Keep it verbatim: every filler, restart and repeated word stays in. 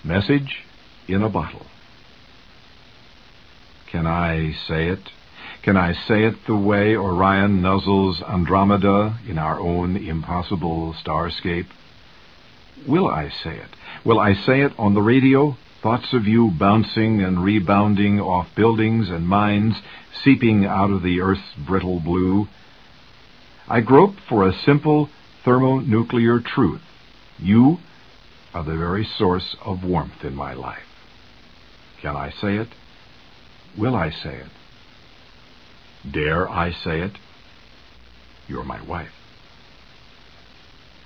Message in a bottle. Can I say it? Can I say it the way Orion nuzzles Andromeda in our own impossible starscape? Will I say it? Will I say it on the radio? Thoughts of you bouncing and rebounding off buildings and mines, seeping out of the Earth's brittle blue. I grope for a simple thermonuclear truth. You are the very source of warmth in my life. Can I say it? Will I say it? Dare I say it? You're my wife.